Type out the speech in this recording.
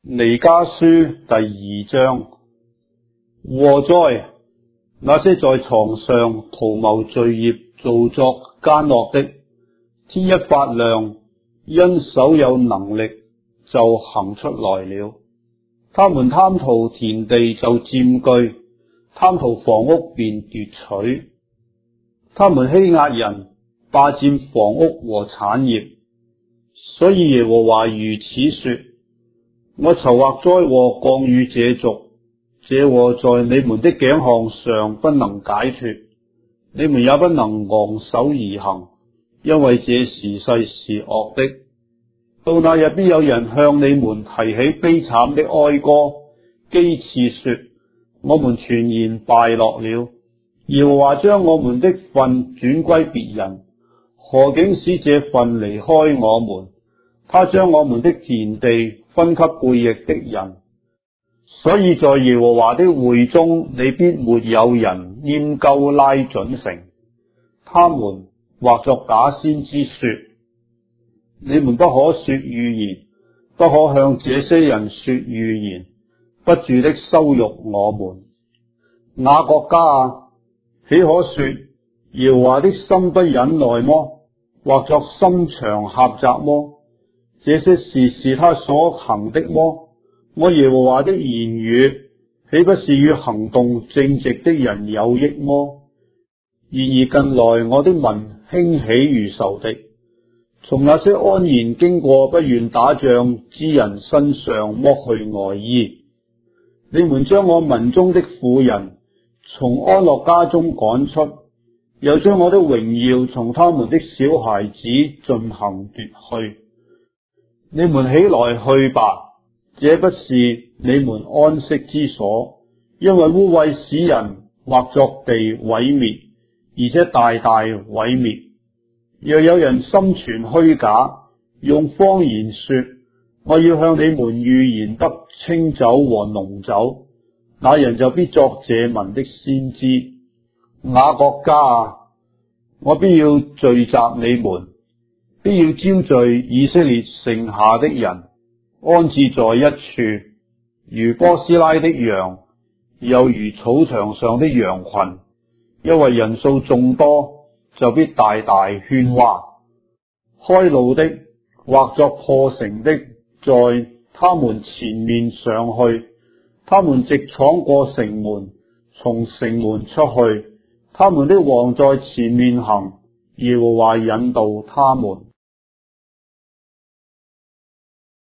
彌迦書第2章。禍哉！那些在床上圖謀罪孽、造作奸惡的，天一發亮，因手有能力就行出來了。他們貪圖田地就佔據，貪圖房屋便奪取。他們欺壓人，霸佔房屋和產業。所以耶和華如此說：我籌劃災禍降與這族，這禍在你們的頸項上不能解脫，你們也不能昂首而行，因為這時勢是惡的。到那日必有人向你們提起悲慘的哀歌，譏刺說：我們全然敗落了，耶和華將我們的份轉歸別人，何竟使這份離開我們？他將我們的田地分給背逆的人。所以在耶和華的會中，你必沒有人拈鬮拉準繩。他們或作假先知說：你們不可說預言，不可向這些人說預言，不住的羞辱我們。雅各家啊，豈可說耶和華的心不忍耐麼？或作心腸狹窄麼？這些事是他所行的麼？我耶和華的言語豈不是與行動正直的人有益麼？然而近來我的民興起如仇敵，從那些安然經過不願打仗之人身上剝去外衣。你們將我民中的婦人從安樂家中趕出，又將我的榮耀從他們的小孩子進行奪去。你們起來去吧，這不是你們安息之所，因為污穢使人或作地毀滅，而且大大毀滅。若有人心存虛假，用謊言說：我要向你們預言得清酒和濃酒，那人就必作這民的先知。雅各家啊，我必要聚集你們，必要招聚以色列剩下的人，安置在一處，如哥斯拉的羊，又如草場上的羊群。因為人數眾多，就必大大喧嘩。開路的或作破城的，在他們前面上去，他們直闖過城門，從城門出去。他們的王在前面行，耶和華引導他們。